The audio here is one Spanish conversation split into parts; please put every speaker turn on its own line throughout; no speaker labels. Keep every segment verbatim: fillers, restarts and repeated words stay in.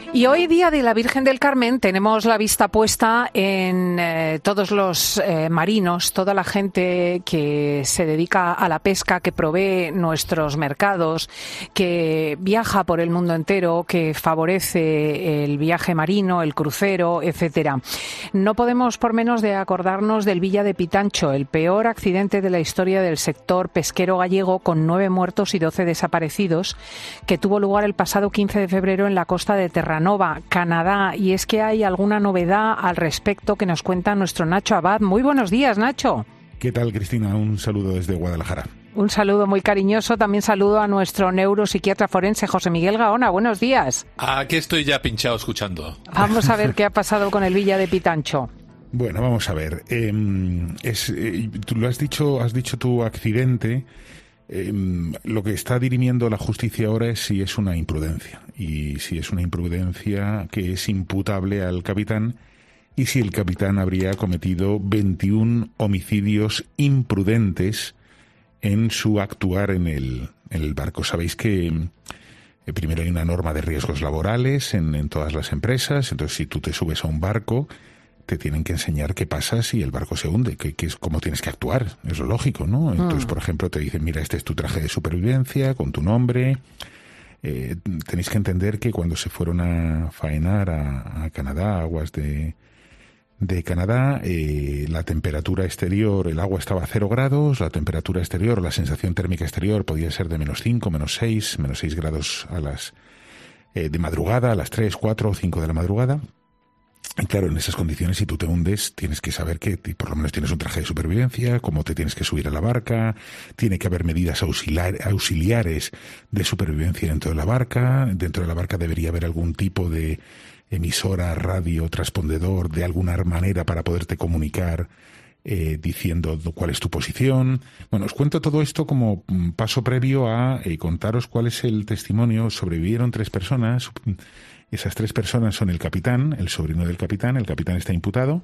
Y hoy, día de la Virgen del Carmen, tenemos la vista puesta en eh, todos los eh, marinos, toda la gente que se dedica a la pesca, que provee nuestros mercados, que viaja por el mundo entero, que favorece el viaje marino, el crucero, etcétera. No podemos por menos de acordarnos del Villa de Pitancho, el peor accidente de la historia del sector pesquero gallego, con nueve muertos y doce desaparecidos, que tuvo lugar el pasado quince de febrero en la costa de Terranova, Canadá. Y es que hay alguna novedad al respecto que nos cuenta nuestro Nacho Abad. Muy buenos días, Nacho.
¿Qué tal, Cristina? Un saludo desde Guadalajara.
Un saludo muy cariñoso. También saludo a nuestro neuropsiquiatra forense, José Miguel Gaona. Buenos días.
Aquí estoy ya pinchado escuchando.
Vamos a ver qué ha pasado con el Villa de Pitancho.
Bueno, vamos a ver. Eh, es, eh, tú lo has dicho, has dicho tu accidente. Eh, lo que está dirimiendo la justicia ahora es si es una imprudencia, y si es una imprudencia que es imputable al capitán, y si el capitán habría cometido veintiún homicidios imprudentes en su actuar en el, en el barco. Sabéis que eh, primero hay una norma de riesgos laborales en, en todas las empresas. Entonces, si tú te subes a un barco, te tienen que enseñar qué pasa si el barco se hunde, que, que es cómo tienes que actuar, es lo lógico, ¿no? Entonces, por ejemplo, te dicen, mira, este es tu traje de supervivencia, con tu nombre. Eh, tenéis que entender que cuando se fueron a faenar a, a Canadá, aguas de, de Canadá, eh, la temperatura exterior, el agua estaba a cero grados, la temperatura exterior, la sensación térmica exterior podía ser de menos cinco, menos seis, menos seis grados a las eh, de madrugada, a las tres, cuatro o cinco de la madrugada. Y claro, en esas condiciones, si tú te hundes, tienes que saber que por lo menos tienes un traje de supervivencia, cómo te tienes que subir a la barca, tiene que haber medidas auxiliar, auxiliares de supervivencia dentro de la barca. Dentro de la barca debería haber algún tipo de emisora, radio, transpondedor, de alguna manera para poderte comunicar eh, diciendo cuál es tu posición. Bueno, os cuento todo esto como paso previo a eh, contaros cuál es el testimonio. Sobrevivieron tres personas. Esas tres personas son el capitán, el sobrino del capitán, el capitán está imputado,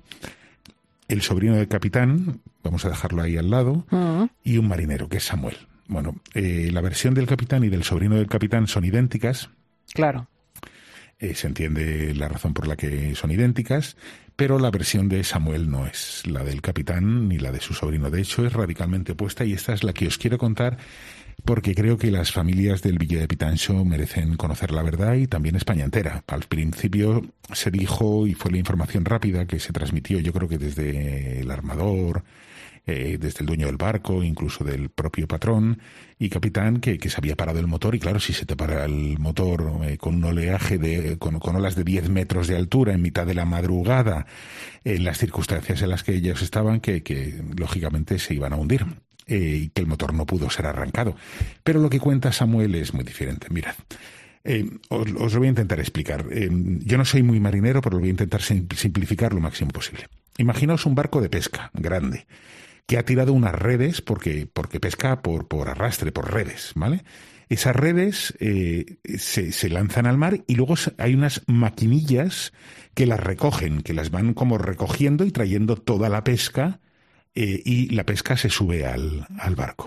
el sobrino del capitán, vamos a dejarlo ahí al lado, uh-huh. y un marinero, que es Samuel. Bueno, eh, la versión del capitán y del sobrino del capitán son idénticas.
Claro.
Eh, se entiende la razón por la que son idénticas, pero la versión de Samuel no es la del capitán ni la de su sobrino. De hecho, es radicalmente opuesta, y esta es la que os quiero contar, porque creo que las familias del Villa de Pitancho merecen conocer la verdad, y también España entera. Al principio se dijo, y fue la información rápida que se transmitió, yo creo que desde el armador, eh, desde el dueño del barco, incluso del propio patrón y capitán, que, que se había parado el motor. Y claro, si se te para el motor eh, con un oleaje de, con, con olas de diez metros de altura en mitad de la madrugada, en las circunstancias en las que ellos estaban, que, que lógicamente se iban a hundir. Eh, y que el motor no pudo ser arrancado. Pero lo que cuenta Samuel es muy diferente. Mirad, eh, os, os lo voy a intentar explicar. Eh, yo no soy muy marinero, pero lo voy a intentar simplificar lo máximo posible. Imaginaos un barco de pesca grande que ha tirado unas redes porque, porque pesca por, por arrastre, por redes, ¿vale? Esas redes eh, se, se lanzan al mar, y luego hay unas maquinillas que las recogen, que las van como recogiendo y trayendo toda la pesca. Eh, y la pesca se sube al, al barco.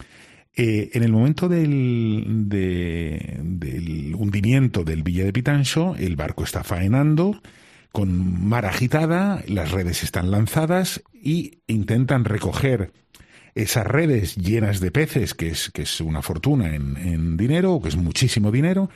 Eh, en el momento del, de, del hundimiento del Villa de Pitancho, el barco está faenando con mar agitada, las redes están lanzadas y intentan recoger esas redes llenas de peces, que es, que es una fortuna en, en dinero, que es muchísimo dinero,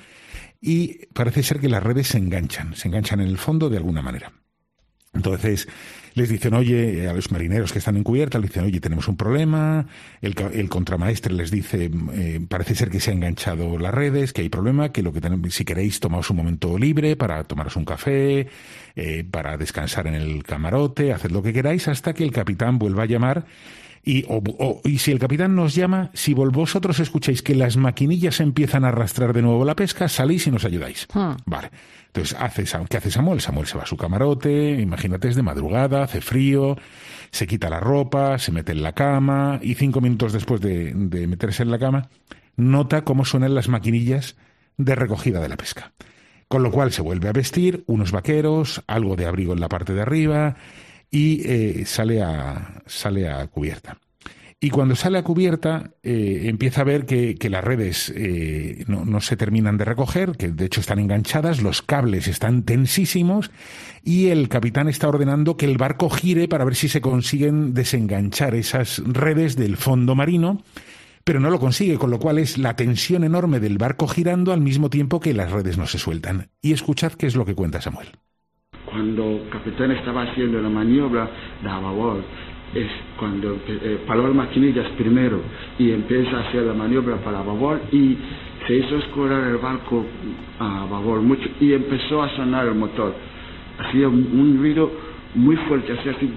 y parece ser que las redes se enganchan, se enganchan en el fondo de alguna manera. Entonces les dicen, oye, a los marineros que están en cubierta, les dicen, oye, tenemos un problema. El, el contramaestre les dice, eh, parece ser que se han enganchado las redes, que hay problema, que lo que tenemos, si queréis, tomaos un momento libre para tomaros un café, eh, para descansar en el camarote, haced lo que queráis, hasta que el capitán vuelva a llamar. Y, o, o, y si el capitán nos llama, si vosotros escucháis que las maquinillas empiezan a arrastrar de nuevo la pesca, salís y nos ayudáis. Hmm. Vale. Entonces, hace, ¿qué hace Samuel? Samuel se va a su camarote, imagínate, es de madrugada, hace frío, se quita la ropa, se mete en la cama, y cinco minutos después de, de meterse en la cama, nota cómo suenan las maquinillas de recogida de la pesca. Con lo cual se vuelve a vestir, unos vaqueros, algo de abrigo en la parte de arriba, y eh, sale a, sale a cubierta. Y cuando sale a cubierta, eh, empieza a ver que, que las redes eh, no, no se terminan de recoger, que de hecho están enganchadas, los cables están tensísimos y el capitán está ordenando que el barco gire para ver si se consiguen desenganchar esas redes del fondo marino, pero no lo consigue, con lo cual es la tensión enorme del barco girando al mismo tiempo que las redes no se sueltan. Y escuchad qué es lo que cuenta Samuel.
Cuando el capitán estaba haciendo la maniobra de a babor, es cuando eh, paró las maquinillas primero y empieza a hacer la maniobra para babor y se hizo escorar el barco a babor mucho y empezó a sonar el motor. Hacía un, un ruido muy fuerte, hacía así,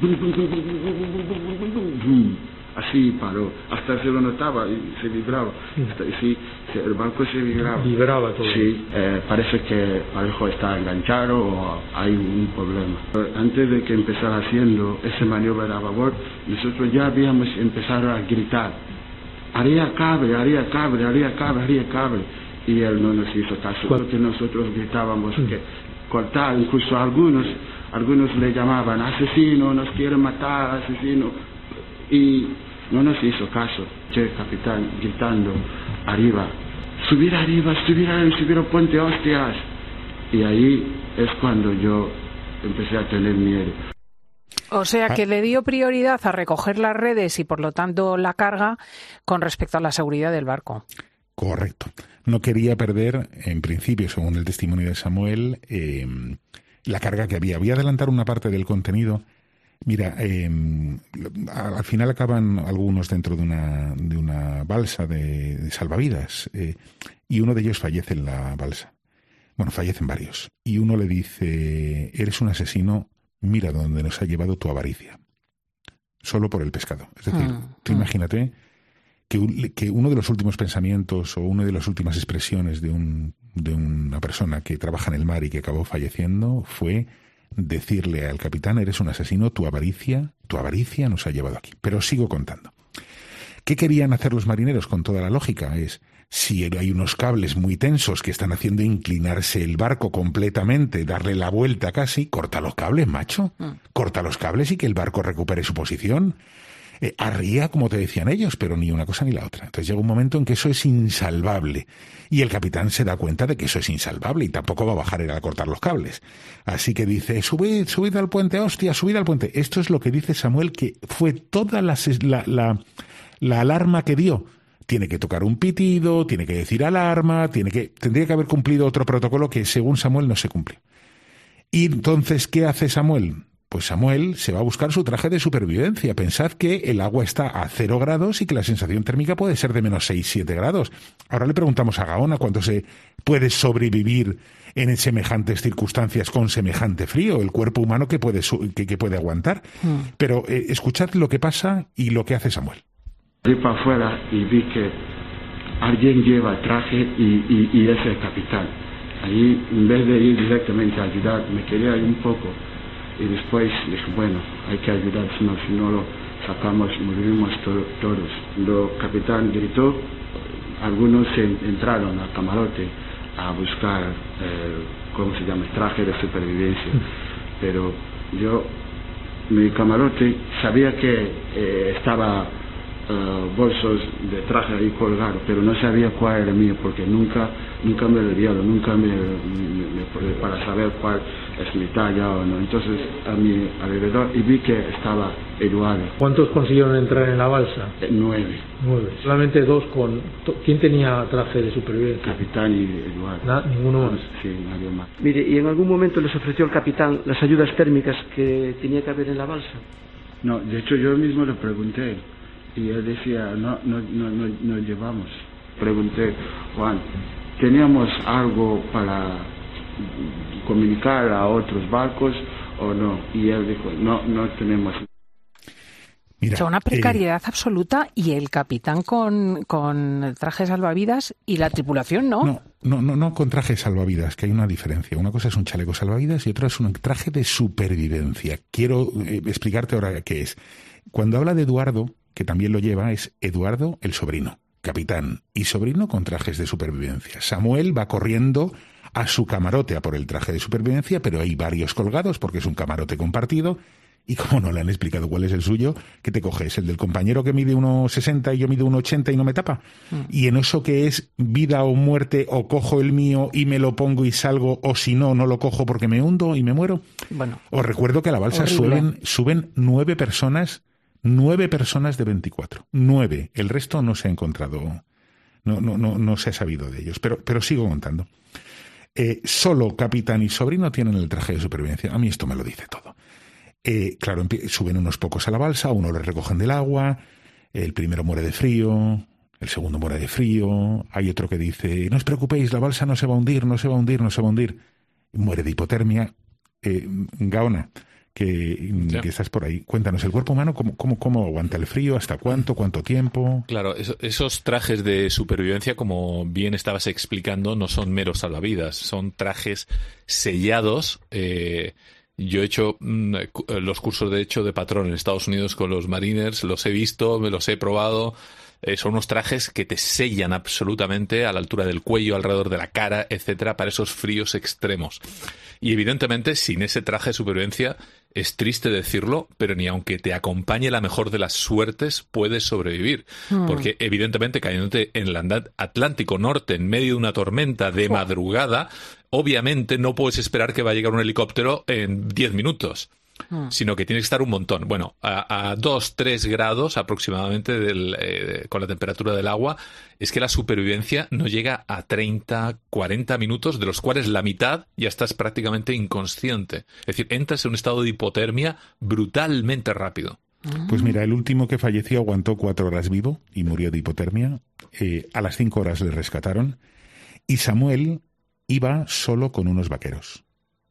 así paró, hasta se lo notaba y se vibraba, hasta, sí, el barco se vibraba.
Vibraba todo.
Sí, eh, parece que Parejo está enganchado o hay un problema. Antes de que empezara haciendo ese maniobra de a babor, nosotros ya habíamos empezado a gritar, haría cable, haría cable, haría cable, haría cable, y él no nos hizo caso, porque nosotros gritábamos que cortar, incluso algunos, algunos le llamaban asesino, nos quieren matar, asesino, y no nos hizo caso. Che, capitán gritando arriba, subir arriba, subir arriba, subir al puente, hostias. Y ahí es cuando yo empecé a tener miedo.
O sea que le dio prioridad a recoger las redes y por lo tanto la carga con respecto a la seguridad del barco.
Correcto. No quería perder, en principio, según el testimonio de Samuel, eh, la carga que había. Voy a adelantar una parte del contenido. Mira, eh, al final acaban algunos dentro de una, de una balsa de, de salvavidas eh, y uno de ellos fallece en la balsa. Bueno, fallecen varios. Y uno le dice, eres un asesino, mira dónde nos ha llevado tu avaricia. Solo por el pescado. Es decir,
mm,
tú
mm.
imagínate que, que uno de los últimos pensamientos o una de las últimas expresiones de, un, de una persona que trabaja en el mar y que acabó falleciendo fue decirle al capitán, eres un asesino, tu avaricia, tu avaricia nos ha llevado aquí. Pero sigo contando. ¿Qué querían hacer los marineros con toda la lógica? Es, si hay unos cables muy tensos que están haciendo inclinarse el barco completamente, darle la vuelta casi, corta los cables, macho. Mm. Corta los cables y que el barco recupere su posición. Eh, arría, como te decían ellos, pero ni una cosa ni la otra. Entonces llega un momento en que eso es insalvable. Y el capitán se da cuenta de que eso es insalvable y tampoco va a bajar a cortar los cables. Así que dice, subid, subid al puente, hostia, subid al puente. Esto es lo que dice Samuel, que fue toda la, la, la, la alarma que dio. Tiene que tocar un pitido, tiene que decir alarma, tiene que, tendría que haber cumplido otro protocolo que según Samuel no se cumplió. Y entonces, ¿qué hace Samuel? Pues Samuel se va a buscar su traje de supervivencia. Pensad que el agua está a cero grados y que la sensación térmica puede ser de menos seis, siete grados. Ahora le preguntamos a Gaona cuánto se puede sobrevivir en semejantes circunstancias con semejante frío, el cuerpo humano que puede, que, que puede aguantar. Mm. Pero eh, escuchad lo que pasa y lo que hace Samuel.
Fui para afuera y vi que alguien lleva el traje y, y, y es el capitán. Ahí, en vez de ir directamente a ayudar, me quería ir un poco. Y después dije, bueno, hay que ayudar, si no, si no lo sacamos, moriremos to- todos. El capitán gritó, algunos entraron al camarote a buscar, eh, ¿cómo se llama?, el traje de supervivencia. Pero yo, mi camarote, sabía que eh, estaba uh, bolsos de traje ahí colgados, pero no sabía cuál era mío, porque nunca, nunca me lo dieron, nunca me, me, me para saber cuál es mi talla o no. Entonces a mi alrededor y vi que estaba Eduardo.
¿Cuántos consiguieron entrar en la balsa?
Eh, nueve.
Nueve. Solamente dos con... ¿Quién tenía traje de supervivencia?
Capitán y Eduardo.
¿Na? ¿Ninguno más?
Sí, nadie más.
Mire, ¿y en algún momento les ofreció el capitán las ayudas térmicas que tenía que haber en la balsa?
No, de hecho yo mismo le pregunté y él decía, no, no, no, no, no llevamos. Pregunté, Juan, ¿teníamos algo para comunicar a otros barcos o no? Y él dijo, no, no tenemos.
Mira, o sea, una precariedad eh, absoluta y el capitán con, con traje salvavidas y la tripulación no.
No, no, no, no con traje salvavidas, que hay una diferencia. Una cosa es un chaleco salvavidas y otra es un traje de supervivencia. Quiero eh, explicarte ahora qué es. Cuando habla de Eduardo, que también lo lleva, es Eduardo el sobrino, capitán y sobrino con trajes de supervivencia. Samuel va corriendo a su camarote a por el traje de supervivencia, pero hay varios colgados porque es un camarote compartido Y como no le han explicado cuál es el suyo, ¿qué te coges? ¿El del compañero que mide uno sesenta y yo mido uno ochenta y no me tapa? Mm. Y en eso que es vida o muerte, o cojo el mío y me lo pongo y salgo, o si no, no lo cojo porque me hundo y me muero. Bueno, os recuerdo que a la balsa suben, suben nueve personas, nueve personas de veinticuatro. Nueve. El resto no se ha encontrado, no, no, no, no se ha sabido de ellos. Pero, pero sigo contando. Eh, solo capitán y sobrino tienen el traje de supervivencia. A mí esto me lo dice todo. Eh, claro, suben unos pocos a la balsa, uno le recogen del agua, el primero muere de frío, el segundo muere de frío, hay otro que dice, no os preocupéis, la balsa no se va a hundir, no se va a hundir, no se va a hundir, muere de hipotermia. Eh, Gaona, que, que estás por ahí, cuéntanos, ¿el cuerpo humano cómo, cómo, cómo aguanta el frío? ¿Hasta cuánto? ¿Cuánto tiempo?
Claro, eso, esos trajes de supervivencia, como bien estabas explicando, no son meros salvavidas, son trajes sellados. eh, Yo he hecho mmm, los cursos de hecho de patrón en Estados Unidos con los Mariners, los he visto, me los he probado. Eh, son unos trajes que te sellan absolutamente a la altura del cuello, alrededor de la cara, etcétera, para esos fríos extremos. Y evidentemente, sin ese traje de supervivencia, es triste decirlo, pero ni aunque te acompañe la mejor de las suertes, puedes sobrevivir. Mm. Porque evidentemente, cayéndote en el Atlántico Norte, en medio de una tormenta de oh. madrugada, obviamente no puedes esperar que va a llegar un helicóptero en diez minutos. Hmm. Sino que tiene que estar un montón. Bueno, a dos, tres grados aproximadamente del, eh, con la temperatura del agua, es que la supervivencia no llega a treinta, cuarenta minutos, de los cuales la mitad ya estás prácticamente inconsciente. Es decir, entras en un estado de hipotermia brutalmente rápido.
Pues mira, el último que falleció aguantó cuatro horas vivo y murió de hipotermia. Eh, a las cinco horas le rescataron. Y Samuel iba solo con unos vaqueros.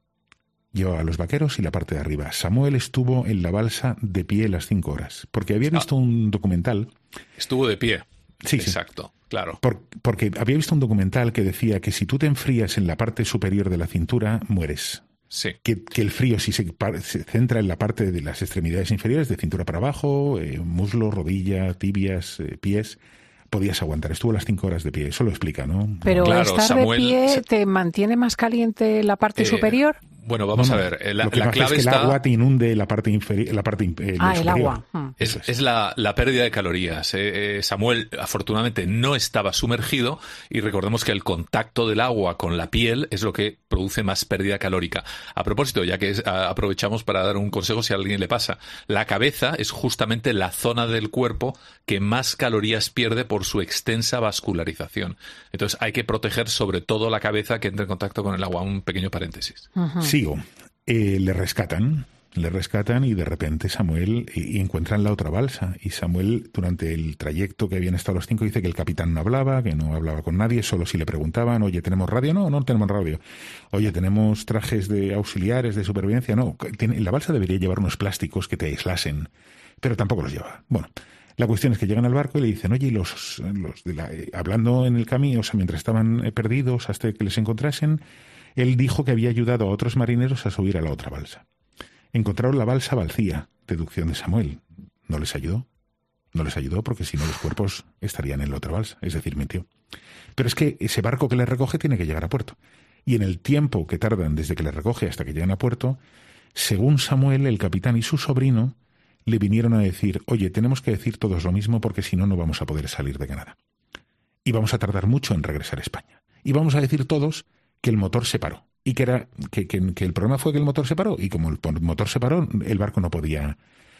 Llevaba los vaqueros y la parte de arriba. Samuel estuvo en la balsa de pie las cinco horas, porque había visto ah. un documental.
Estuvo de pie.
Sí,
exacto,
sí.
claro.
Por, porque había visto un documental que decía que si tú te enfrías en la parte superior de la cintura, mueres.
Sí.
Que, que el frío, si se, se centra en la parte de las extremidades inferiores, de cintura para abajo, eh, muslo, rodilla, tibias, eh, pies, podías aguantar. Estuvo las cinco horas de pie. Eso lo explica, ¿no?
Pero
claro,
estar
Samuel,
de pie
se...
te mantiene más caliente la parte eh, superior.
Bueno, vamos
no, no.
a ver. La,
lo que
la
pasa
clave
es que
está...
el agua te inunde la parte inferior, la parte eh,
ah, el
superior.
agua. Hmm.
Es, es la, la pérdida de calorías. Eh, eh, Samuel, afortunadamente, no estaba sumergido y recordemos que el contacto del agua con la piel es lo que produce más pérdida calórica. A propósito, ya que es, a, aprovechamos para dar un consejo si a alguien le pasa, la cabeza es justamente la zona del cuerpo que más calorías pierde por su extensa vascularización. Entonces hay que proteger sobre todo la cabeza que entre en contacto con el agua. Un pequeño paréntesis.
Uh-huh.
Sigo. Eh, le rescatan, le rescatan y de repente Samuel y, y encuentran la otra balsa. Y Samuel, durante el trayecto que habían estado los cinco, dice que el capitán no hablaba, que no hablaba con nadie, solo si le preguntaban, oye, ¿tenemos radio? No, no tenemos radio. Oye, ¿tenemos trajes de auxiliares de supervivencia? No. Tiene, la balsa debería llevar unos plásticos que te aislasen, pero tampoco los lleva. Bueno, la cuestión es que llegan al barco y le dicen, oye, los, los de la, eh, hablando en el camino, o sea, mientras estaban eh, perdidos hasta que les encontrasen, él dijo que había ayudado a otros marineros a subir a la otra balsa. Encontraron la balsa vacía, deducción de Samuel. ¿No les ayudó? No les ayudó porque si no los cuerpos estarían en la otra balsa, es decir, mintió. Pero es que ese barco que les recoge tiene que llegar a puerto. Y en el tiempo que tardan desde que les recoge hasta que llegan a puerto, según Samuel, el capitán y su sobrino le vinieron a decir, oye, tenemos que decir todos lo mismo porque si no, no vamos a poder salir de Canadá. Y vamos a tardar mucho en regresar a España. Y vamos a decir todos que el motor se paró y que era que, que, que el problema fue que el motor se paró y como el motor se paró el barco no podía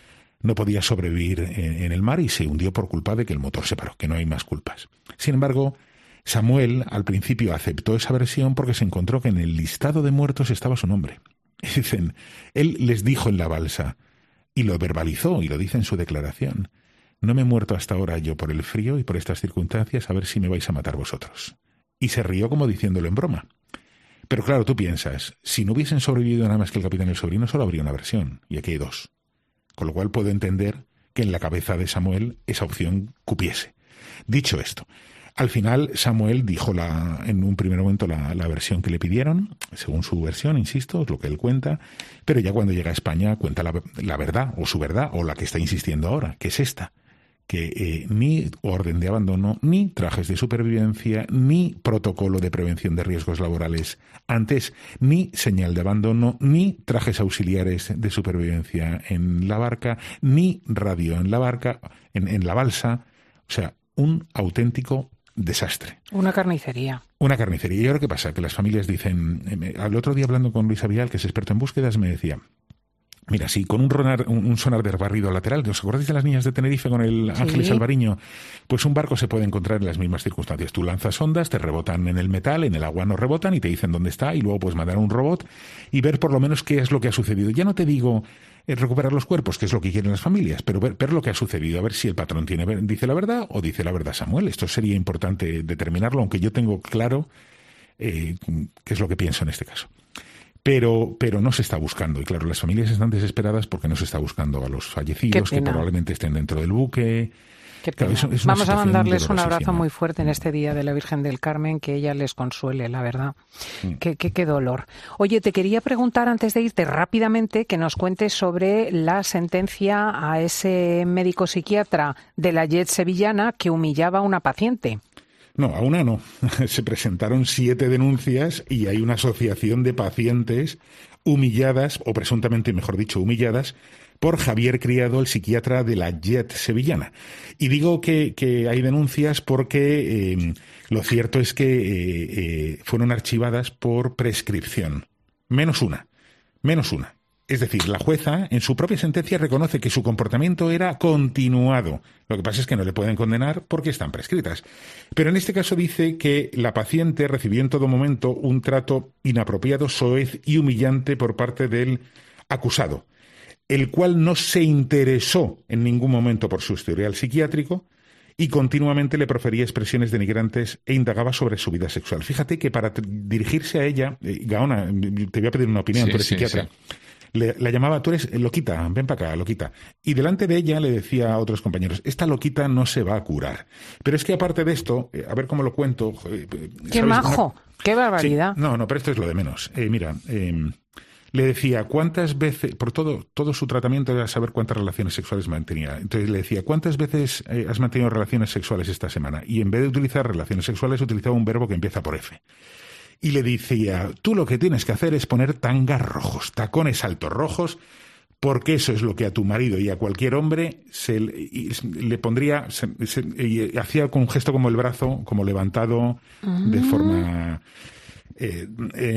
no podía sobrevivir en, en el mar y se hundió por culpa de que el motor se paró, que no hay más culpas. Sin embargo, Samuel al principio aceptó esa versión porque se encontró que en el listado de muertos estaba su nombre. Dicen, él les dijo en la balsa y lo verbalizó y lo dice en su declaración: no me he muerto hasta ahora yo por el frío y por estas circunstancias, a ver si me vais a matar vosotros. Y se rió como diciéndolo en broma. Pero claro, tú piensas, si no hubiesen sobrevivido nada más que el capitán y el sobrino, solo habría una versión, y aquí hay dos. Con lo cual puedo entender que en la cabeza de Samuel esa opción cupiese. Dicho esto, al final Samuel dijo la, en un primer momento la, la versión que le pidieron, según su versión, insisto, es lo que él cuenta, pero ya cuando llega a España cuenta la, la verdad, o su verdad, o la que está insistiendo ahora, que es esta, que eh, ni orden de abandono, ni trajes de supervivencia, ni protocolo de prevención de riesgos laborales antes, ni señal de abandono, ni trajes auxiliares de supervivencia en la barca, ni radio en la barca, en, en la balsa. O sea, un auténtico desastre.
Una carnicería.
Una carnicería. ¿Y ahora qué pasa? Que las familias dicen... Eh, el otro día hablando con Luis Avial, que es experto en búsquedas, me decía... Mira, sí, con un, ronar, un, un sonar de barrido lateral, ¿os acordáis de las niñas de Tenerife con el
sí.
Ángeles Alvariño? Pues un barco se puede encontrar en las mismas circunstancias. Tú lanzas ondas, te rebotan en el metal, en el agua no rebotan y te dicen dónde está, y luego puedes mandar un robot y ver por lo menos qué es lo que ha sucedido. Ya no te digo eh, recuperar los cuerpos, que es lo que quieren las familias, pero ver, ver lo que ha sucedido, a ver si el patrón tiene, dice la verdad o dice la verdad Samuel. Esto sería importante determinarlo, aunque yo tengo claro eh, qué es lo que pienso en este caso. Pero, pero no se está buscando. Y claro, las familias están desesperadas porque no se está buscando a los fallecidos, que probablemente estén dentro del buque.
Claro, es, es Vamos a mandarles un abrazo muy fuerte en este día de la Virgen del Carmen, que ella les consuele, la verdad. Mm. Qué, qué, qué dolor. Oye, te quería preguntar antes de irte rápidamente que nos cuentes sobre la sentencia a ese médico psiquiatra de la Jet sevillana que humillaba a una paciente.
No, a una no. Se presentaron siete denuncias y hay una asociación de pacientes humilladas, o presuntamente, mejor dicho, humilladas, por Javier Criado, el psiquiatra de la Jet sevillana. Y digo que, que hay denuncias porque eh, lo cierto es que eh, eh, fueron archivadas por prescripción. Menos una. Menos una. Es decir, la jueza en su propia sentencia reconoce que su comportamiento era continuado. Lo que pasa es que no le pueden condenar porque están prescritas. Pero en este caso dice que la paciente recibió en todo momento un trato inapropiado, soez y humillante por parte del acusado, el cual no se interesó en ningún momento por su historial psiquiátrico y continuamente le profería expresiones denigrantes e indagaba sobre su vida sexual. Fíjate que para dirigirse a ella, eh, Gaona, te voy a pedir una opinión, sí, tú eres sí, psiquiatra, sí. Le, la llamaba, tú eres loquita, ven para acá, loquita. Y delante de ella le decía a otros compañeros, esta loquita no se va a curar. Pero es que aparte de esto, eh, a ver cómo lo cuento... Eh,
¡Qué majo! Una... ¡Qué barbaridad!
Sí, no, no, pero esto es lo de menos. Eh, mira, eh, le decía cuántas veces, por todo, todo su tratamiento era saber cuántas relaciones sexuales mantenía. Entonces le decía, ¿cuántas veces eh, has mantenido relaciones sexuales esta semana? Y en vez de utilizar relaciones sexuales, utilizaba un verbo que empieza por F. Y le decía, tú lo que tienes que hacer es poner tangas rojos, tacones altos rojos, porque eso es lo que a tu marido y a cualquier hombre se le, le pondría, se, se, y hacía con un gesto como el brazo, como levantado, uh-huh. de forma... Eh, eh,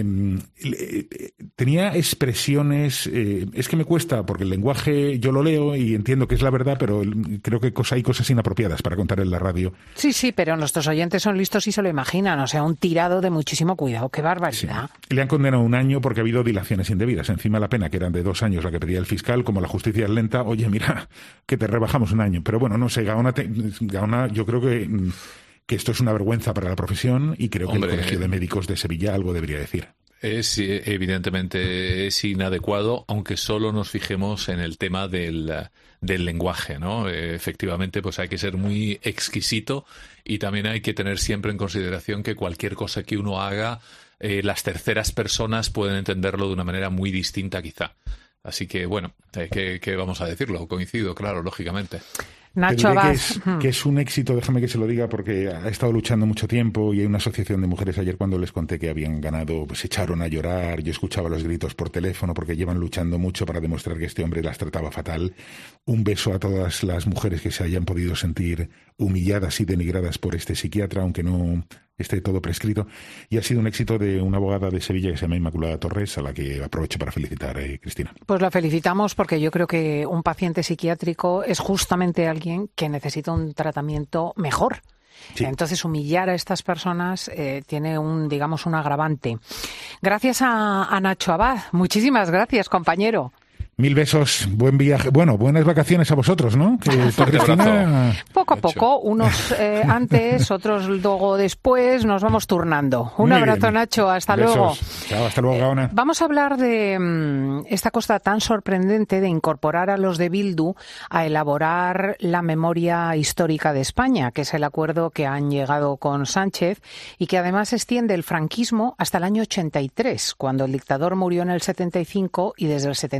eh, tenía expresiones, eh, es que me cuesta, porque el lenguaje yo lo leo y entiendo que es la verdad, pero creo que cosa, hay cosas inapropiadas para contar en la radio.
Sí, sí, pero nuestros oyentes son listos y se lo imaginan, o sea, un tirado de muchísimo cuidado, qué barbaridad.
Sí. Le han condenado un año porque ha habido dilaciones indebidas, encima la pena que eran de dos años la que pedía el fiscal, como la justicia es lenta, oye, mira, que te rebajamos un año, pero bueno, no sé, Gaona, te, Gaona yo creo que... que esto es una vergüenza para la profesión y creo Hombre, que el Colegio de Médicos de Sevilla algo debería decir.
Es evidentemente es inadecuado, aunque solo nos fijemos en el tema del, del lenguaje, ¿no? Efectivamente, pues hay que ser muy exquisito y también hay que tener siempre en consideración que cualquier cosa que uno haga, eh, las terceras personas pueden entenderlo de una manera muy distinta quizá. Así que, bueno, eh, ¿qué, qué vamos a decirlo? Coincido, claro, lógicamente.
Nacho Abad.
Que es, que es un éxito, déjame que se lo diga, porque ha estado luchando mucho tiempo y hay una asociación de mujeres. Ayer cuando les conté que habían ganado, pues se echaron a llorar. Yo escuchaba los gritos por teléfono porque llevan luchando mucho para demostrar que este hombre las trataba fatal. Un beso a todas las mujeres que se hayan podido sentir humilladas y denigradas por este psiquiatra, aunque no esté todo prescrito. Y ha sido un éxito de una abogada de Sevilla que se llama Inmaculada Torres, a la que aprovecho para felicitar, eh, Cristina.
Pues la felicitamos porque yo creo que un paciente psiquiátrico es justamente alguien que necesita un tratamiento mejor. Sí. Entonces, humillar a estas personas eh, tiene un, digamos, un agravante. Gracias a, a Nacho Abad. Muchísimas gracias, compañero.
Mil besos, buen viaje. Bueno, buenas vacaciones a vosotros, ¿no? Que está Cristina...
Poco a poco, unos eh, antes, otros luego después, nos vamos turnando. Un Muy abrazo, bien. Nacho, hasta
besos.
luego.
Chao, hasta luego, Gaona.
Eh, vamos a hablar de um, esta cosa tan sorprendente de incorporar a los de Bildu a elaborar la memoria histórica de España, que es el acuerdo que han llegado con Sánchez y que además extiende el franquismo hasta el año ochenta y tres, cuando el dictador murió en el setenta y cinco y desde el setenta y ocho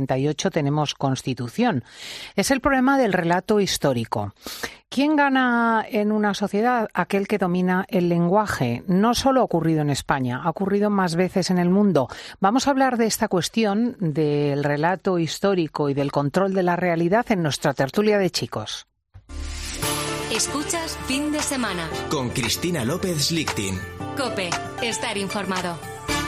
hecho tenemos Constitución. Es el problema del relato histórico. ¿Quién gana en una sociedad? Aquel que domina el lenguaje. No solo ha ocurrido en España, ha ocurrido más veces en el mundo. Vamos a hablar de esta cuestión del relato histórico y del control de la realidad en nuestra tertulia de chicos.
Escuchas Fin de Semana
con Cristina López Lichting.
COPE, estar informado.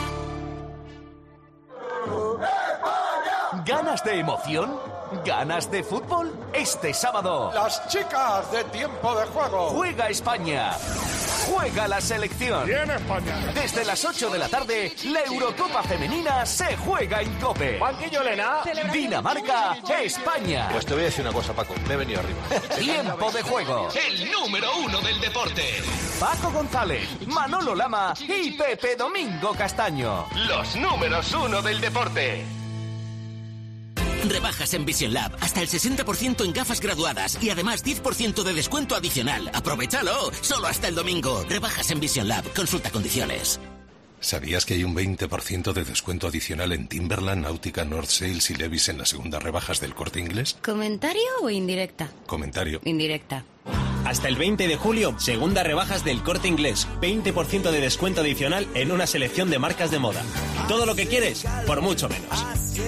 ¿Ganas de emoción? ¿Ganas de fútbol? Este sábado,
las chicas de Tiempo de Juego.
Juega España. Juega la selección.
Bien España.
Desde las ocho de la tarde, la Eurocopa Femenina se juega en COPE.
Banquillo Elena.
Dinamarca, España.
Pues te voy a decir una cosa, Paco. Me he venido arriba.
Tiempo de Juego.
El número uno del deporte.
Paco González, Manolo Lama y Pepe Domingo Castaño.
Los números uno del deporte. Rebajas en Vision Lab, hasta el sesenta por ciento en gafas graduadas y además diez por ciento de descuento adicional. ¡Aprovechalo! Solo hasta el domingo. Rebajas en Vision Lab. Consulta condiciones.
¿Sabías que hay un veinte por ciento de descuento adicional en Timberland, Nautica, North Sales y Levi's en las segundas rebajas del Corte Inglés?
¿Comentario o indirecta?
Comentario.
Indirecta.
Hasta el veinte de julio, segunda rebajas del Corte Inglés. veinte por ciento de descuento adicional en una selección de marcas de moda. Todo lo que quieres, por mucho menos.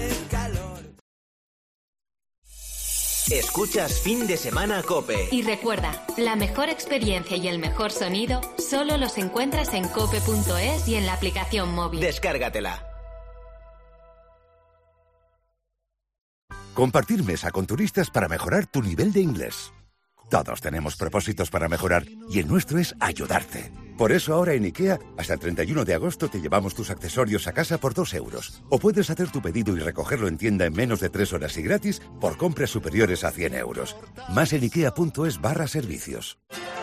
Escuchas Fin de Semana COPE.
Y recuerda, la mejor experiencia y el mejor sonido solo los encuentras en cope punto es y en la aplicación móvil.
Descárgatela.
Compartir mesa con turistas para mejorar tu nivel de inglés. Todos tenemos propósitos para mejorar y el nuestro es ayudarte. Por eso ahora en IKEA, hasta el treinta y uno de agosto te llevamos tus accesorios a casa por dos euros. O puedes hacer tu pedido y recogerlo en tienda en menos de tres horas y gratis por compras superiores a cien euros. Más en ikea punto es barra servicios.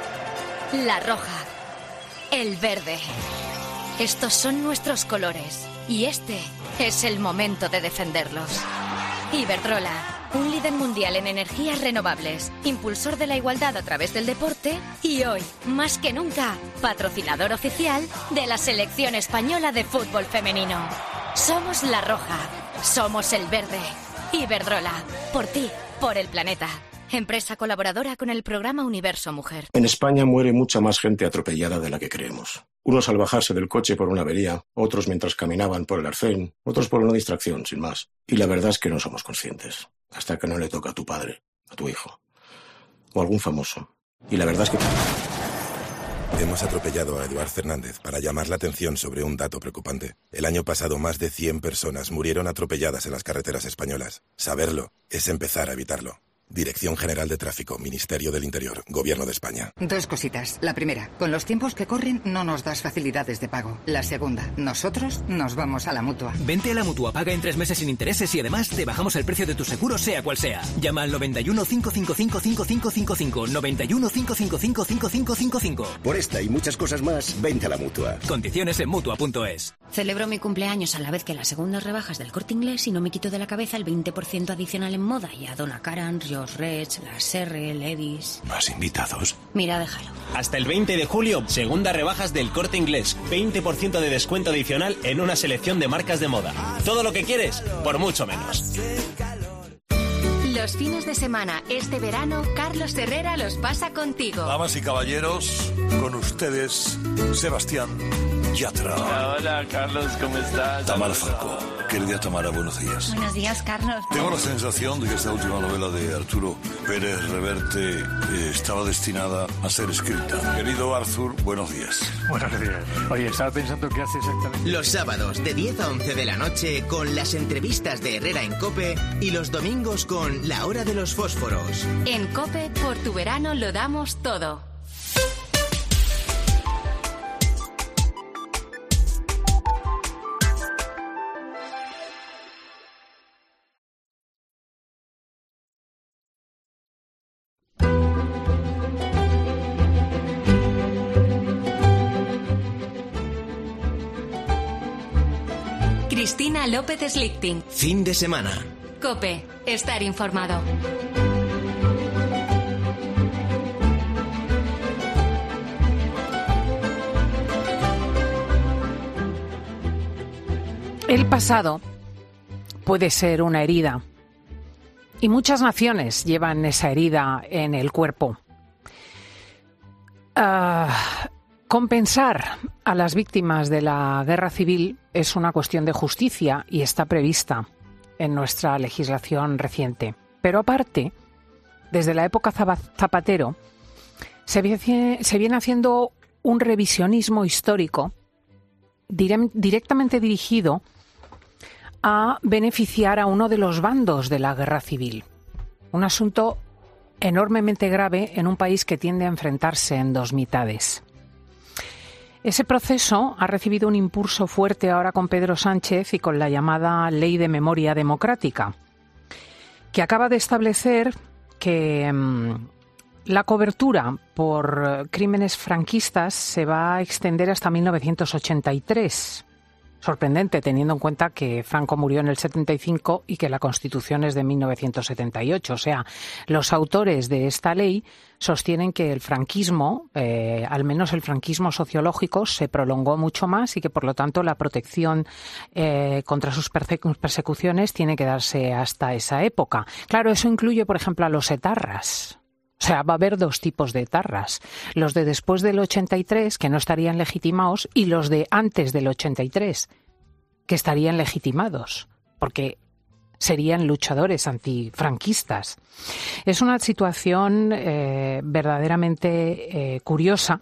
La roja. El verde. Estos son nuestros colores. Y este es el momento de defenderlos. Iberdrola, un líder mundial en energías renovables, impulsor de la igualdad a través del deporte y hoy, más que nunca, patrocinador oficial de la selección española de fútbol femenino. Somos la roja, somos el verde. Iberdrola, por ti, por el planeta. Empresa colaboradora con el programa Universo Mujer.
En España muere mucha más gente atropellada de la que creemos. Unos al bajarse del coche por una avería, otros mientras caminaban por el arcén, otros por una distracción, sin más. Y la verdad es que no somos conscientes, hasta que no le toca a tu padre, a tu hijo, o algún famoso. Y la verdad es que...
Hemos atropellado a Eduard Fernández para llamar la atención sobre un dato preocupante. El año pasado más de cien personas murieron atropelladas en las carreteras españolas. Saberlo es empezar a evitarlo. Dirección General de Tráfico, Ministerio del Interior, Gobierno de España.
Dos cositas. La primera, con los tiempos que corren no nos das facilidades de pago. La segunda, nosotros nos vamos a la Mutua.
Vente a la Mutua, paga en tres meses sin intereses y además te bajamos el precio de tu seguro sea cual sea. Llama al noventa y uno, cinco cinco cinco, cinco cinco cinco cinco, noventa y uno, cinco cinco cinco, cinco cinco cinco cinco.
Por esta y muchas cosas más, vente a la Mutua.
Condiciones en Mutua punto es.
Celebro mi cumpleaños a la vez que las segundas rebajas del Corte Inglés y no me quito de la cabeza el veinte por ciento adicional en moda y a Donna Karan, George Rech, la R, Levi's.
¿Más invitados?
Mira, déjalo.
Hasta el veinte de julio, segunda rebajas del Corte Inglés. veinte por ciento de descuento adicional en una selección de marcas de moda. Todo lo que quieres, por mucho menos.
Los fines de semana, este verano, Carlos Herrera los pasa contigo.
Damas y caballeros, con ustedes, Sebastián Yatra.
Hola, hola, Carlos, ¿cómo estás?
Tamara Falcó. Querida Tamara, buenos días.
Buenos días, Carlos.
Tengo la sensación de que esta última novela de Arturo Pérez Reverte eh, estaba destinada a ser escrita. Querido Arthur, buenos días.
Buenos días. Oye, estaba pensando qué hace exactamente.
Los sábados de diez a once de la noche con las entrevistas de Herrera en COPE y los domingos con La Hora de los Fósforos.
En COPE, por tu verano lo damos todo. Cristina López Lichting.
Fin de semana.
COPE. Estar informado.
El pasado puede ser una herida, Y muchas naciones llevan esa herida en el cuerpo. Uh, compensar a las víctimas de la guerra civil es una cuestión de justicia y está prevista en nuestra legislación reciente. Pero aparte, desde la época Zapatero, se viene, se viene haciendo un revisionismo histórico dire- directamente dirigido a beneficiar a uno de los bandos de la guerra civil. Un asunto enormemente grave en un país que tiende a enfrentarse en dos mitades. Ese proceso ha recibido un impulso fuerte ahora con Pedro Sánchez y con la llamada Ley de Memoria Democrática, que acaba de establecer que mmm, la cobertura por crímenes franquistas se va a extender hasta mil novecientos ochenta y tres. Sorprendente, teniendo en cuenta que Franco murió en el setenta y cinco y que la Constitución es de mil novecientos setenta y ocho. O sea, los autores de esta ley sostienen que el franquismo, eh, al menos el franquismo sociológico, se prolongó mucho más y que, por lo tanto, la protección eh, contra sus persecu- persecuciones tiene que darse hasta esa época. Claro, eso incluye, por ejemplo, a los etarras. O sea, va a haber dos tipos de etarras. Los de después del ochenta y tres, que no estarían legitimados, y los de antes del ochenta y tres, que estarían legitimados, porque serían luchadores antifranquistas. Es una situación eh, verdaderamente eh, curiosa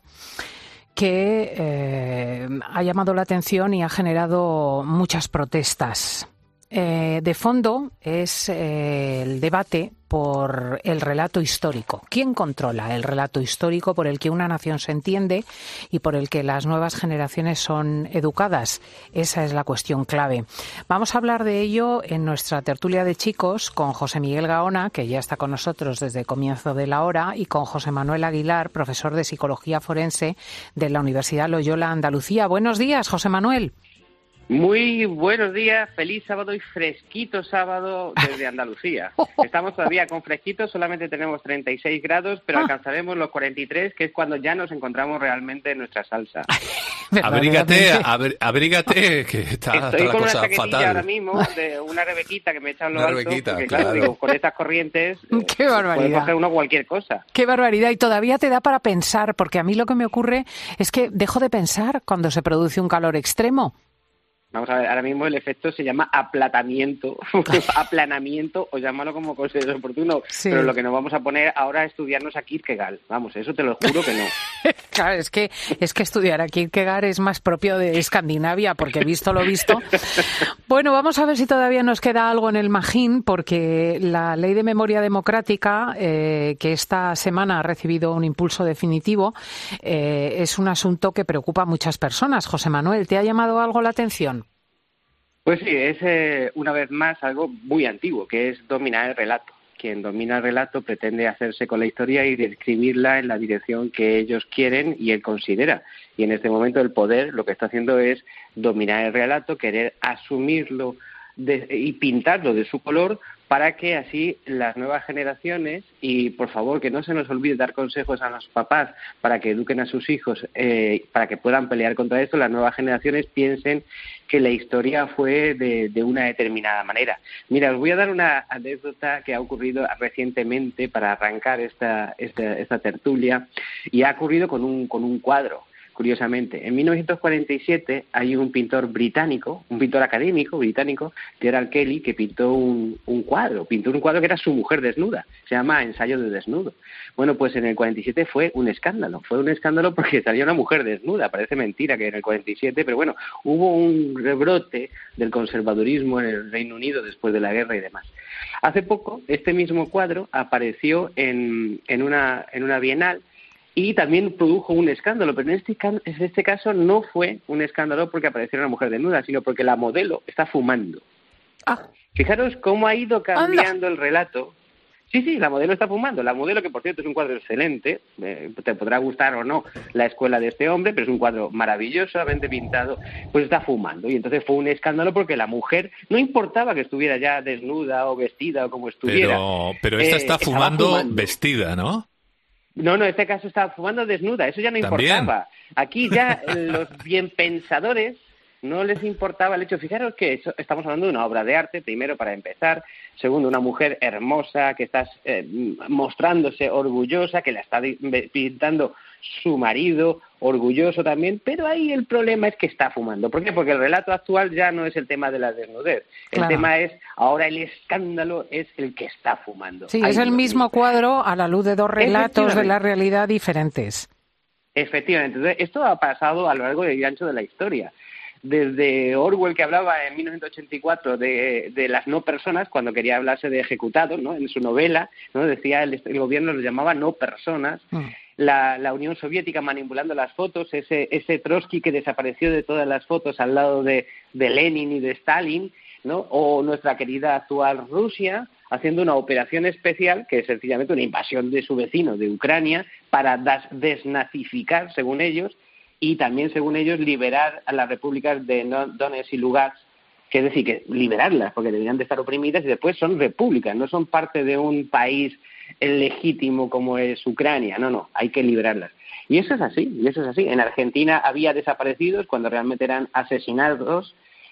que eh, ha llamado la atención y ha generado muchas protestas. Eh, de fondo es eh, el debate por el relato histórico. ¿Quién controla el relato histórico por el que una nación se entiende y por el que las nuevas generaciones son educadas? Esa es la cuestión clave. Vamos a hablar de ello en nuestra tertulia de chicos con José Miguel Gaona, que ya está con nosotros desde el comienzo de la hora, y con José Manuel Aguilar, profesor de Psicología Forense de la Universidad Loyola Andalucía. Buenos días, José Manuel.
Muy buenos días, feliz sábado y fresquito sábado desde Andalucía. Estamos todavía con fresquito, solamente tenemos treinta y seis grados, pero alcanzaremos los cuarenta y tres, que es cuando ya nos encontramos realmente en nuestra salsa.
Abrígate, abr- abrígate, que está,
Estoy
está la
con
cosa
una chaquetilla
fatal.
ahora mismo, de una rebequita que me echa en lo
Una
alto,
rebequita,
porque claro,
claro.
digo, con estas corrientes eh,
¡Qué barbaridad!
puede coger uno cualquier cosa.
¡Qué barbaridad! Y todavía te da para pensar, porque a mí lo que me ocurre es que dejo de pensar cuando se produce un calor extremo.
Vamos a ver, ahora mismo el efecto se llama aplatamiento, aplanamiento, o llámalo como consideres oportuno,
Sí.
pero lo que nos vamos a poner ahora es estudiarnos a Kierkegaard. Vamos, eso te lo juro que no.
Claro, es que, es que estudiar a Kierkegaard es más propio de Escandinavia, porque visto lo visto. Bueno, vamos a ver si todavía nos queda algo en el magín, porque la Ley de Memoria Democrática, eh, que esta semana ha recibido un impulso definitivo, eh, es un asunto que preocupa a muchas personas. José Manuel, ¿te ha llamado algo la atención?
Pues sí, es eh, una vez más algo muy antiguo, que es dominar el relato. Quien domina el relato pretende hacerse con la historia y describirla en la dirección que ellos quieren y él considera. Y en este momento el poder lo que está haciendo es dominar el relato, querer asumirlo de, y pintarlo de su color para que así las nuevas generaciones, y por favor que no se nos olvide dar consejos a los papás para que eduquen a sus hijos, eh, para que puedan pelear contra esto, las nuevas generaciones piensen que la historia fue de, de una determinada manera. Mira, os voy a dar una anécdota que ha ocurrido recientemente para arrancar esta, esta, esta tertulia, y ha ocurrido con un, con un cuadro. Curiosamente, en mil novecientos cuarenta y siete hay un pintor británico, un pintor académico británico, Gerald Kelly, que pintó un, un cuadro, pintó un cuadro que era su mujer desnuda, se llama Ensayo de desnudo. Bueno, pues en el cuarenta y siete fue un escándalo, fue un escándalo porque salía una mujer desnuda, parece mentira que en el cuarenta y siete, pero bueno, hubo un rebrote del conservadurismo en el Reino Unido después de la guerra y demás. Hace poco, este mismo cuadro apareció en, en, una, en una bienal, y también produjo un escándalo, pero en este, en este caso no fue un escándalo porque apareció una mujer desnuda, sino porque la modelo está fumando.
Ah.
Fijaros cómo ha ido cambiando Anda. el relato. Sí, sí, la modelo está fumando. La modelo, que por cierto es un cuadro excelente, eh, te podrá gustar o no la escuela de este hombre, pero es un cuadro maravillosamente pintado, pues está fumando. Y entonces fue un escándalo porque la mujer, no importaba que estuviera ya desnuda o vestida o como estuviera.
Pero, pero esta eh, está fumando, fumando vestida, ¿no?
No, no, en este caso estaba fumando desnuda, eso ya no
¿También?
importaba. Aquí ya los bienpensadores No les importaba el hecho. Fijaros que eso, estamos hablando de una obra de arte, primero para empezar, segundo una mujer hermosa que está eh, mostrándose orgullosa, que la está pintando su marido, orgulloso también, pero ahí el problema es que está fumando. ¿Por qué? Porque el relato actual ya no es el tema de la desnudez. El
claro.
tema es, ahora el escándalo es el que está fumando.
Sí,
ahí
es el mismo cuadro a la luz de dos relatos de la realidad diferentes.
Efectivamente. Entonces, esto ha pasado a lo largo y ancho de la historia. Desde Orwell, que hablaba en mil novecientos ochenta y cuatro de, de las no personas, cuando quería hablarse de ejecutados, ¿no? En su novela, ¿no? Decía el, el gobierno los llamaba no personas. Mm. La, la Unión Soviética manipulando las fotos, ese, ese Trotsky que desapareció de todas las fotos al lado de, de Lenin y de Stalin, ¿no? O nuestra querida actual Rusia haciendo una operación especial que es sencillamente una invasión de su vecino, de Ucrania, para das, desnazificar, según ellos, y también, según ellos, liberar a las repúblicas de Donetsk y Lugansk, que es decir, que liberarlas, porque deberían de estar oprimidas, y después son repúblicas, no son parte de un país legítimo como es Ucrania, no, no, hay que liberarlas. Y eso es así, y eso es así. En Argentina había desaparecidos cuando realmente eran asesinados,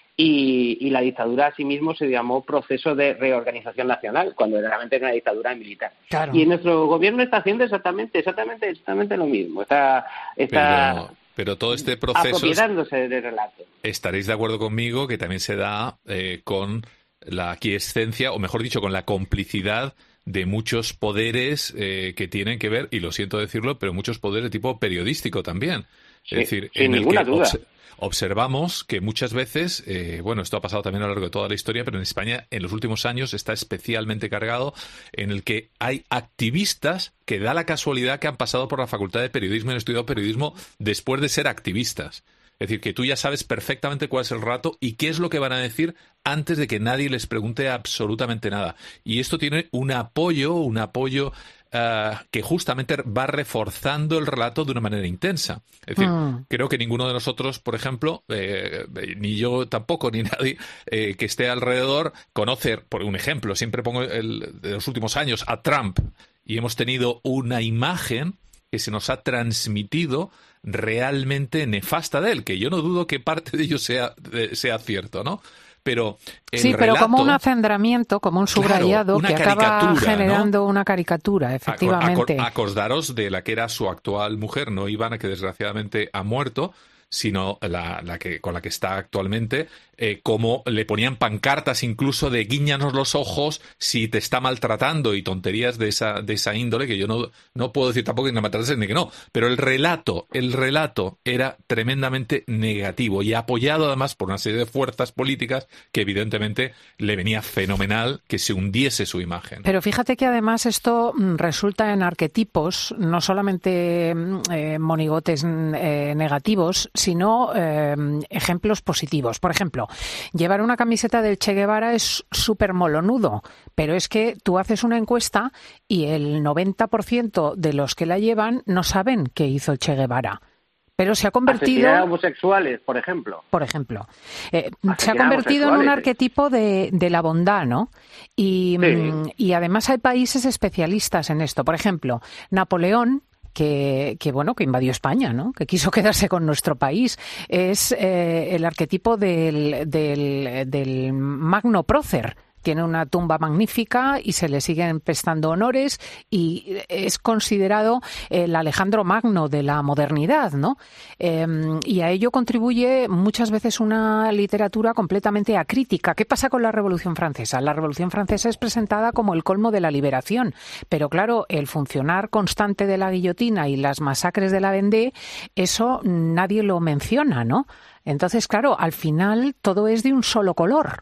y, y la dictadura asimismo se llamó proceso de reorganización nacional, cuando realmente era una dictadura militar.
Claro.
Y nuestro gobierno está haciendo exactamente, exactamente, exactamente lo mismo. Está, está
Pero, pero todo este proceso
apropiándose del relato.
Estaréis de acuerdo conmigo que también se da eh, con la aquiescencia, o mejor dicho, con la complicidad de muchos poderes eh, que tienen que ver, y lo siento decirlo, pero muchos poderes de tipo periodístico también.
Sí,
es decir,
sin
en el
ninguna
que
duda.
obs- observamos que muchas veces, eh, bueno, esto ha pasado también a lo largo de toda la historia, pero en España en los últimos años está especialmente cargado, en el que hay activistas que da la casualidad que han pasado por la Facultad de Periodismo y han estudiado periodismo después de ser activistas. Es decir, que tú ya sabes perfectamente cuál es el relato y qué es lo que van a decir antes de que nadie les pregunte absolutamente nada. Y esto tiene un apoyo, un apoyo uh, que justamente va reforzando el relato de una manera intensa. Es decir, mm. creo que ninguno de nosotros, por ejemplo, eh, ni yo tampoco, ni nadie eh, que esté alrededor, conoce, por un ejemplo, siempre pongo el de los últimos años, a Trump, y hemos tenido una imagen que se nos ha transmitido realmente nefasta de él, que yo no dudo que parte de ello sea, de, sea cierto, ¿no? Pero el
sí, pero
relato,
como un acendramiento, como un subrayado,
claro,
que acaba generando
¿no?
una caricatura, efectivamente.
Acor, acor, acordaros de la que era su actual mujer, no Ivana, que desgraciadamente ha muerto, sino la, la que con la que está actualmente, eh, como le ponían pancartas incluso de guíñanos los ojos si te está maltratando y tonterías de esa de esa índole, que yo no, no puedo decir tampoco que no maltrates ni que no, pero el relato, el relato era tremendamente negativo y apoyado además por una serie de fuerzas políticas que evidentemente le venía fenomenal que se hundiese su imagen.
Pero fíjate que además esto resulta en arquetipos, no solamente eh, monigotes eh, negativos, sino eh, ejemplos positivos. Por ejemplo, llevar una camiseta del Che Guevara es súper molonudo, pero es que tú haces una encuesta y el noventa por ciento de los que la llevan no saben qué hizo el Che Guevara. Pero se ha convertido...
Asesinar a homosexuales, por ejemplo.
Por ejemplo. Eh, se ha convertido en un arquetipo de, de la bondad, ¿no? Y, sí. y además hay países especialistas en esto. Por ejemplo, Napoleón, Que, que bueno, que invadió España, ¿no? Que quiso quedarse con nuestro país. Es eh, el arquetipo del, del, del magno prócer. Tiene una tumba magnífica y se le siguen prestando honores y es considerado el Alejandro Magno de la modernidad, ¿no? Eh, y a ello contribuye muchas veces una literatura completamente acrítica. ¿Qué pasa con la Revolución Francesa? La Revolución Francesa es presentada como el colmo de la liberación, pero claro, el funcionar constante de la guillotina y las masacres de la Vendée, eso nadie lo menciona, ¿no? Entonces, claro, al final todo es de un solo color.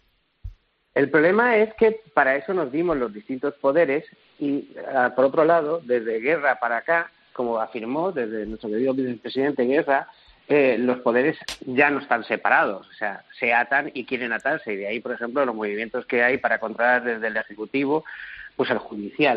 El problema es que para eso nos dimos los distintos poderes y, uh, por otro lado, desde Guerra para acá, como afirmó desde nuestro querido vicepresidente Guerra, eh, los poderes ya no están separados, o sea, se atan y quieren atarse, y de ahí, por ejemplo, los movimientos que hay para controlar desde el Ejecutivo, pues el Judicial.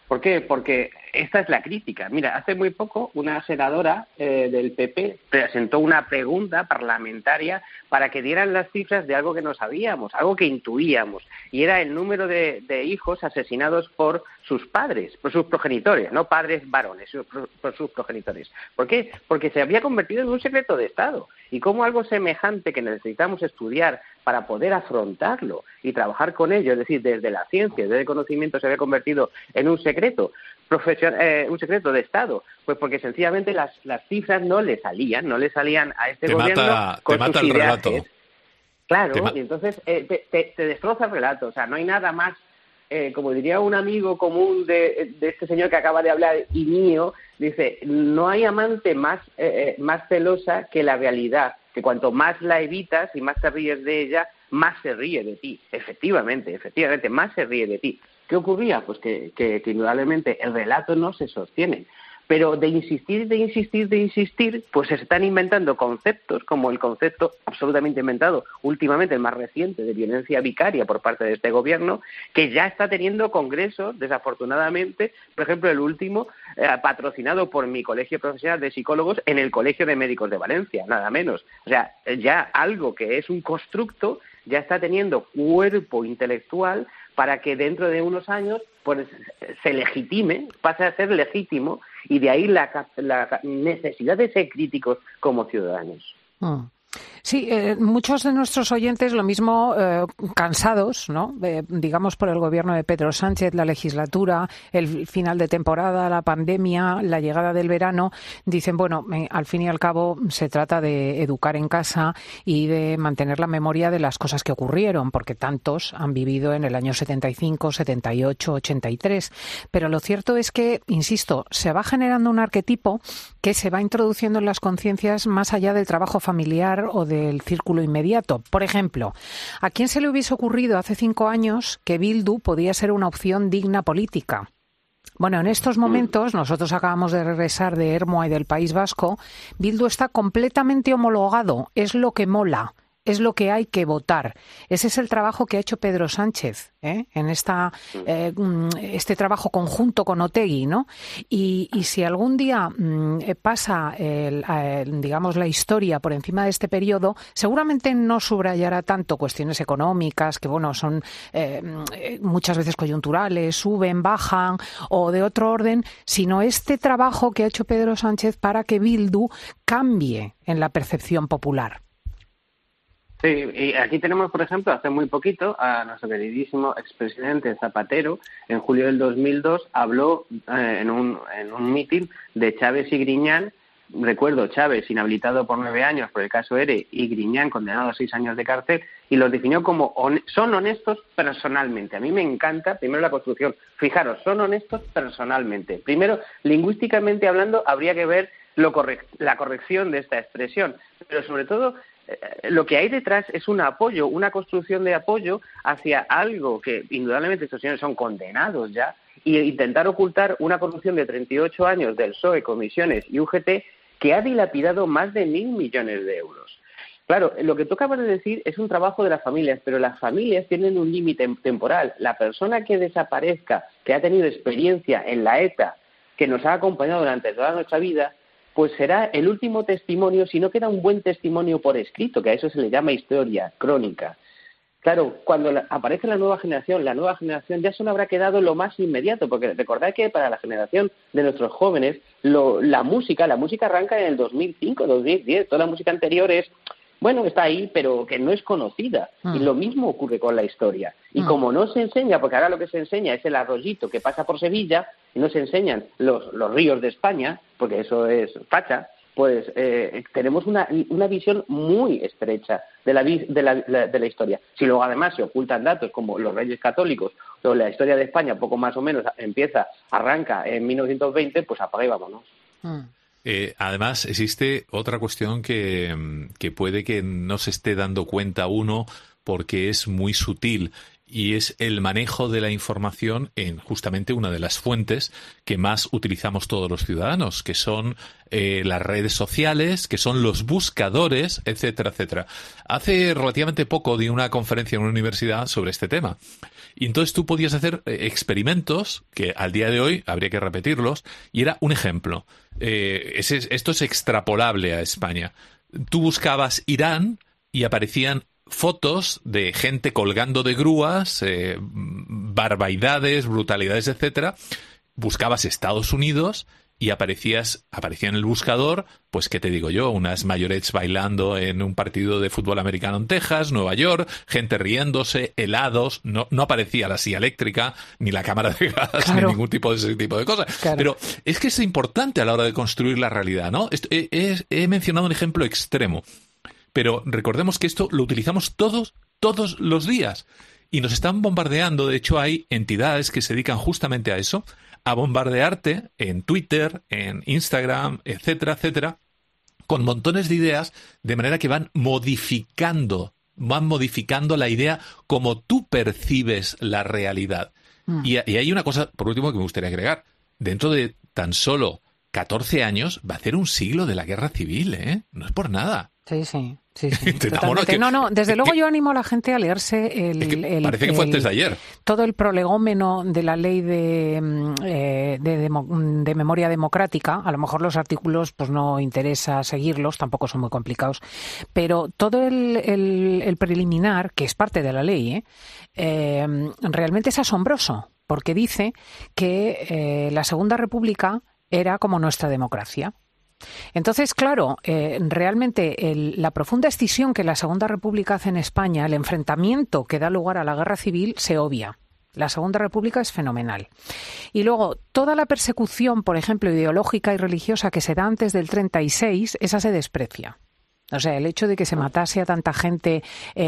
¿Por qué? Porque esta es la crítica. Mira, hace muy poco una senadora eh, del P P presentó una pregunta parlamentaria para que dieran las cifras de algo que no sabíamos, algo que intuíamos, y era el número de, de hijos asesinados por sus padres, por sus progenitores, no padres varones, por sus progenitores. ¿Por qué? Porque se había convertido en un secreto de Estado. Y como algo semejante que necesitamos estudiar para poder afrontarlo y trabajar con ello, es decir, desde la ciencia, desde el conocimiento, se había convertido en un secreto profesion- eh, un secreto de Estado, pues porque sencillamente las, las cifras no le salían, no le salían a este
te
gobierno
mata,
con
te mata
sus
el relato.
ideajes. Claro,
Te ma-
y entonces eh, te, te, te destroza el relato. O sea, no hay nada más, eh, como diría un amigo común de, de este señor que acaba de hablar, y mío, dice, no hay amante más, eh, más celosa que la realidad, que cuanto más la evitas y más te ríes de ella, más se ríe de ti. Efectivamente, efectivamente, más se ríe de ti. ¿Qué ocurría? Pues que, que, que indudablemente el relato no se sostiene. Pero de insistir, de insistir, de insistir, pues se están inventando conceptos, como el concepto absolutamente inventado, últimamente el más reciente, de violencia vicaria por parte de este gobierno, que ya está teniendo congresos, desafortunadamente, por ejemplo, el último, eh, patrocinado por mi colegio profesional de psicólogos en el Colegio de Médicos de Valencia, nada menos. O sea, ya algo que es un constructo ya está teniendo cuerpo intelectual para que dentro de unos años pues se legitime, pase a ser legítimo, y de ahí la, la necesidad de ser críticos como ciudadanos.
Mm. Sí, eh, muchos de nuestros oyentes, lo mismo, eh, cansados, ¿no? Eh, digamos, por el gobierno de Pedro Sánchez, la legislatura, el final de temporada, la pandemia, la llegada del verano, dicen, bueno, eh, al fin y al cabo se trata de educar en casa y de mantener la memoria de las cosas que ocurrieron, porque tantos han vivido en el año setenta y cinco, setenta y ocho, ochenta y tres. Pero lo cierto es que, insisto, se va generando un arquetipo que se va introduciendo en las conciencias más allá del trabajo familiar o del círculo inmediato. Por ejemplo, ¿a quién se le hubiese ocurrido hace cinco años que Bildu podía ser una opción digna política? Bueno, en estos momentos, nosotros acabamos de regresar de Ermua y del País Vasco, Bildu está completamente homologado, es lo que mola. Es lo que hay que votar. Ese es el trabajo que ha hecho Pedro Sánchez, ¿eh? en esta eh, este trabajo conjunto con Otegi, ¿no? Y, y si algún día mmm, pasa, el, el, digamos, la historia por encima de este periodo, seguramente no subrayará tanto cuestiones económicas, que bueno, son eh, muchas veces coyunturales, suben, bajan, o de otro orden, sino este trabajo que ha hecho Pedro Sánchez para que Bildu cambie en la percepción popular.
Sí, y aquí tenemos, por ejemplo, hace muy poquito, a nuestro queridísimo expresidente Zapatero, en julio del dos mil dos, habló eh, en un en un mitin de Chávez y Griñán. Recuerdo, Chávez inhabilitado por nueve años por el caso ERE y Griñán condenado a seis años de cárcel, y los definió como on- son honestos personalmente. A mí me encanta, primero, la construcción. Fijaros, son honestos personalmente. Primero, lingüísticamente hablando, habría que ver lo correct- la corrección de esta expresión, pero sobre todo lo que hay detrás es un apoyo, una construcción de apoyo hacia algo que indudablemente estos señores son condenados ya, y intentar ocultar una corrupción de treinta y ocho años del P S O E, comisiones y U G T, que ha dilapidado más de mil millones de euros. Claro, lo que tú acabas de decir es un trabajo de las familias, pero las familias tienen un límite temporal. La persona que desaparezca, que ha tenido experiencia en la ETA, que nos ha acompañado durante toda nuestra vida, pues será el último testimonio, si no queda un buen testimonio por escrito, que a eso se le llama historia, crónica. Claro, cuando la, aparece la nueva generación, la nueva generación ya solo habrá quedado lo más inmediato, porque recordad que para la generación de nuestros jóvenes, lo, la música, la música arranca en el dos mil cinco, dos mil diez, toda la música anterior es, bueno, está ahí, pero que no es conocida. Mm. Y lo mismo ocurre con la historia. Y mm. como no se enseña, porque ahora lo que se enseña es el arroyito que pasa por Sevilla, y no se enseñan los, los ríos de España, porque eso es facha, pues eh, tenemos una, una visión muy estrecha de la, de, la, de la historia. Si luego además se ocultan datos como los Reyes Católicos, o la historia de España poco más o menos empieza, arranca en mil novecientos veinte, pues apaga y vámonos.
Mm.
Eh, además, existe otra cuestión que, que puede que no se esté dando cuenta uno porque es muy sutil, y es el manejo de la información en justamente una de las fuentes que más utilizamos todos los ciudadanos, que son eh, las redes sociales, que son los buscadores, etcétera, etcétera. Hace relativamente poco di una conferencia en una universidad sobre este tema. Y entonces tú podías hacer eh, experimentos que al día de hoy habría que repetirlos, y era un ejemplo. Eh, ese, esto es extrapolable a España. Tú buscabas Irán y aparecían fotos de gente colgando de grúas, eh, barbaridades, brutalidades, etcétera. Buscabas Estados Unidos y aparecías, aparecía en el buscador, pues qué te digo yo, unas mayorets bailando en un partido de fútbol americano en Texas, Nueva York, gente riéndose, helados, no, no aparecía la silla eléctrica, ni la cámara de gas, claro, ni ningún tipo de ese tipo de cosas. Claro. Pero es que es importante a la hora de construir la realidad, ¿no? Esto, he, he, he mencionado un ejemplo extremo. Pero recordemos que esto lo utilizamos todos, todos los días. Y nos están bombardeando. De hecho, hay entidades que se dedican justamente a eso, a bombardearte en Twitter, en Instagram, etcétera, etcétera, con montones de ideas, de manera que van modificando, van modificando la idea como tú percibes la realidad. Mm. Y, y hay una cosa, por último, que me gustaría agregar. Dentro de tan solo catorce años va a ser un siglo de la guerra civil, ¿eh? No es por nada.
Sí, sí, sí, sí. Totalmente. No, no, desde luego yo animo a la gente a leerse el...
Es que
el
parece que fue
el,
antes de ayer.
Todo el prolegómeno de la ley de, eh, de, de, de memoria democrática. A lo mejor los artículos pues no interesa seguirlos, tampoco son muy complicados. Pero todo el, el, el preliminar, que es parte de la ley, ¿eh? Eh, realmente es asombroso, porque dice que eh, la Segunda República era como nuestra democracia. Entonces, claro, eh, realmente el, la profunda escisión que la Segunda República hace en España, el enfrentamiento que da lugar a la guerra civil, se obvia. La Segunda República es fenomenal. Y luego, toda la persecución, por ejemplo, ideológica y religiosa que se da antes del treinta y seis, esa se desprecia. O sea, el hecho de que se matase a tanta gente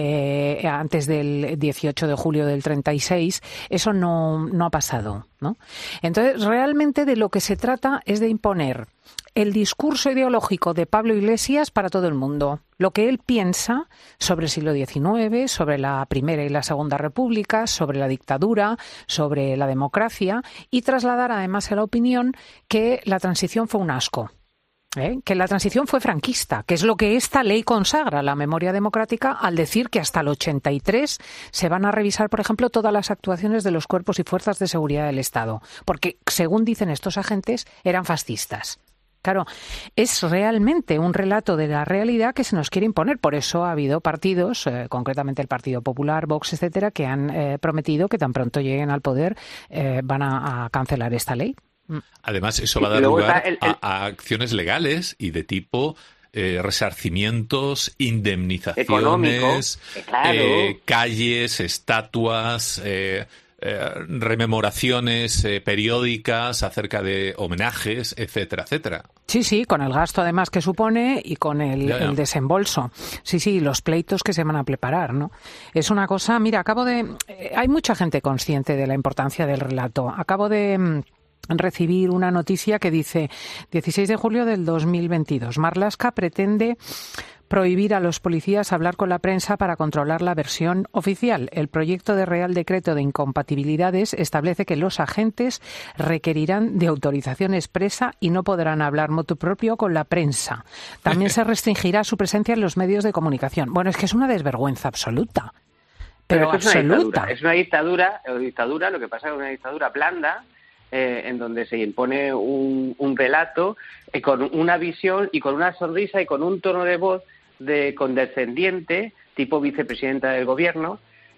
eh, antes del dieciocho de julio del treinta y seis, eso no, no ha pasado, ¿no? Entonces, realmente de lo que se trata es de imponer el discurso ideológico de Pablo Iglesias para todo el mundo. Lo que él piensa sobre el siglo diecinueve, sobre la Primera y la Segunda República, sobre la dictadura, sobre la democracia, y trasladar además a la opinión que la transición fue un asco. ¿Eh? Que la transición fue franquista, que es lo que esta ley consagra, la memoria democrática, al decir que hasta el ochenta y tres se van a revisar, por ejemplo, todas las actuaciones de los cuerpos y fuerzas de seguridad del Estado, porque, según dicen estos agentes, eran fascistas. Claro, es realmente un relato de la realidad que se nos quiere imponer. Por eso ha habido partidos, eh, concretamente el Partido Popular, Vox, etcétera, que han eh, prometido que tan pronto lleguen al poder eh, van a, a cancelar esta ley.
Además, eso va a dar lugar el, el... A, a acciones legales y de tipo eh, resarcimientos, indemnizaciones,
claro.
eh, calles, estatuas, eh, eh, rememoraciones eh, periódicas acerca de homenajes, etcétera, etcétera.
Sí, sí, con el gasto además que supone y con el, ya, ya. el desembolso. Sí, sí, los pleitos que se van a preparar, ¿no? Es una cosa, mira, acabo de... Eh, hay mucha gente consciente de la importancia del relato. Acabo de... recibir una noticia que dice dieciséis de julio del dos mil veintidós. Marlaska pretende prohibir a los policías hablar con la prensa para controlar la versión oficial. El proyecto de Real Decreto de Incompatibilidades establece que los agentes requerirán de autorización expresa y no podrán hablar motu propio con la prensa. También se restringirá su presencia en los medios de comunicación. Bueno, es que es una desvergüenza absoluta. Pero, pero es absoluta.
Una es una dictadura, es una dictadura, lo que pasa es una dictadura blanda, Eh, en donde se impone un, un relato eh, con una visión y con una sonrisa y con un tono de voz de condescendiente, tipo vicepresidenta del gobierno.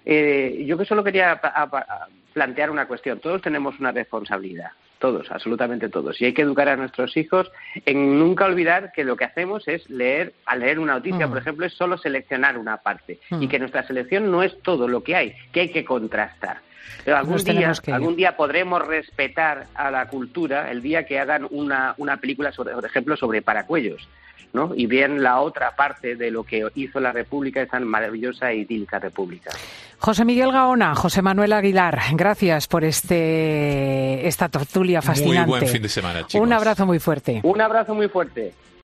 Eh, yo que solo quería a, a plantear una cuestión. Todos tenemos una responsabilidad, todos, absolutamente todos. Y hay que educar a nuestros hijos en nunca olvidar que lo que hacemos es leer, al leer una noticia, mm. por ejemplo, es solo seleccionar una parte. Mm. Y que nuestra selección no es todo lo que hay, que hay que contrastar. Pero algún día, que... algún día podremos respetar a la cultura el día que hagan una, una película, sobre, por ejemplo, sobre Paracuellos, ¿no? Y vean la otra parte de lo que hizo la República, esa maravillosa e idílica República.
José Miguel Gaona, José Manuel Aguilar, gracias por este esta tertulia fascinante.
Muy buen fin de semana, chicos.
Un abrazo muy fuerte.
Un abrazo muy fuerte.